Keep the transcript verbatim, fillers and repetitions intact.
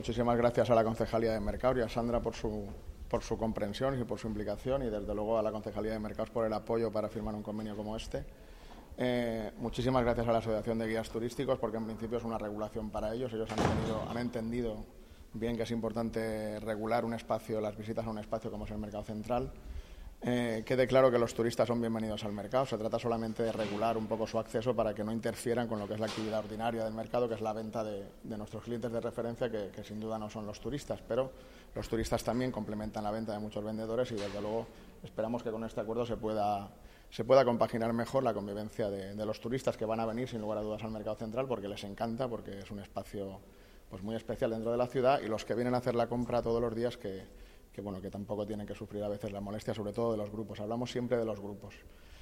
Muchísimas gracias a la Concejalía de Mercados y a Sandra por su, por su comprensión y por su implicación, y desde luego a la Concejalía de Mercados por el apoyo para firmar un convenio como este. Eh, muchísimas gracias a la Asociación de Guías Turísticos, porque en principio es una regulación para ellos. Ellos han, tenido, han entendido bien que es importante regular un espacio, las visitas a un espacio como es el Mercado Central. Eh, quede claro que los turistas son bienvenidos al mercado. Se trata solamente de regular un poco su acceso para que no interfieran con lo que es la actividad ordinaria del mercado, que es la venta de, de nuestros clientes de referencia, que, que sin duda no son los turistas, pero los turistas también complementan la venta de muchos vendedores, y desde luego esperamos que con este acuerdo se pueda, se pueda compaginar mejor la convivencia de, de los turistas que van a venir sin lugar a dudas al Mercado Central, porque les encanta, porque es un espacio pues muy especial dentro de la ciudad, y los que vienen a hacer la compra todos los días que que bueno, que tampoco tienen que sufrir a veces la molestia, sobre todo de los grupos. Hablamos siempre de los grupos.